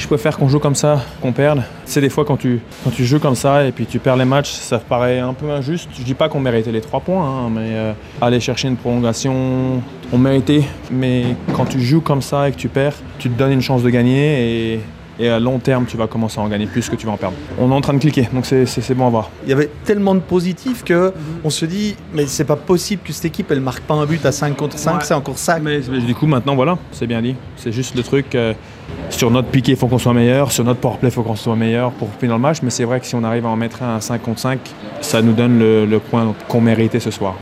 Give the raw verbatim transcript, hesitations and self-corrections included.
Je préfère qu'on joue comme ça, qu'on perde. C'est des fois quand tu, quand tu joues comme ça et puis tu perds les matchs, ça paraît un peu injuste. Je dis pas qu'on méritait les trois points, hein, mais euh, aller chercher une prolongation, on méritait. Mais quand tu joues comme ça et que tu perds, tu te donnes une chance de gagner et, et à long terme, tu vas commencer à en gagner plus que tu vas en perdre. On est en train de cliquer, donc c'est, c'est, c'est bon à voir. Il y avait tellement de positifs que on se dit mais c'est pas possible que cette équipe elle marque pas un but à cinq contre cinq, ouais. C'est encore ça. Mais, mais du coup maintenant voilà, c'est bien dit. C'est juste le truc, euh, sur notre piqué il faut qu'on soit meilleur, sur notre powerplay il faut qu'on soit meilleur pour finir le match, mais c'est vrai que si on arrive à en mettre un à cinq contre cinq, ça nous donne le, le point qu'on méritait ce soir.